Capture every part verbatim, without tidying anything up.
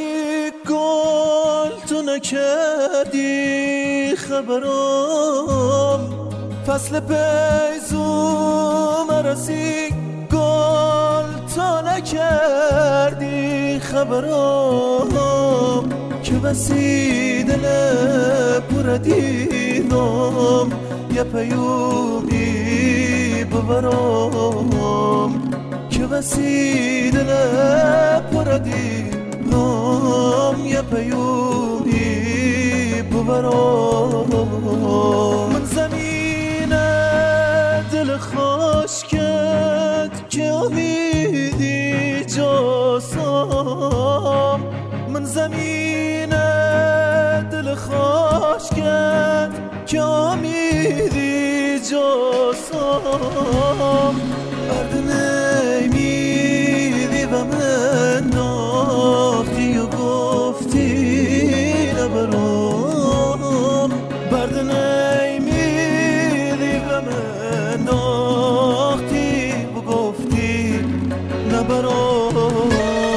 گل تو نکردی خبرم، فصل پیزوم رسی گل تو نکردی خبرم، که بسی دل پر دیدم یه پیومی ببرم، که بسی دل پر دیدم یه پیومی ببرم. من زمین دل خشکت که امیدی جاسم، من زمین دل خشکت که امیدی جاسم، برد نمیدی و من ناختی و گفتی نبرم، برد نمیدی و من ناختی و گفتی نبرم.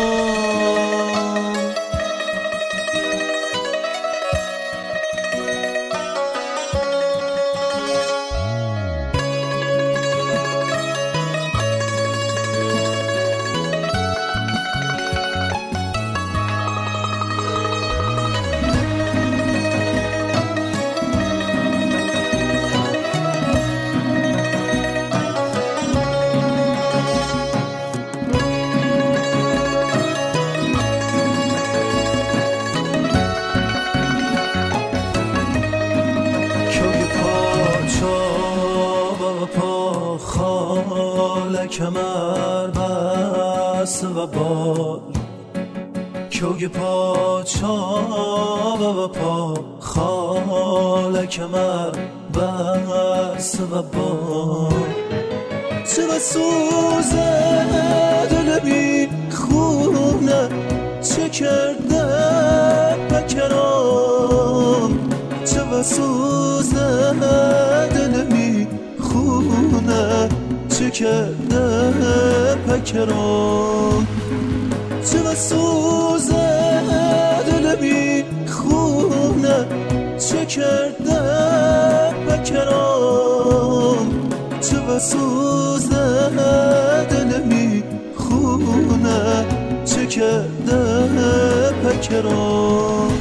کمر بس و بال، کوی پاچا و پا خال کمر بس و بال، چه و سوزه دل بی خونه چه کرده بکرام، چه و سوزه دل بی خونه چه کرده پکرام، چه و سوزه دل بی خونه چه کرده پکرام، چه و سوزه دل بی خونه چه کرده پکرام.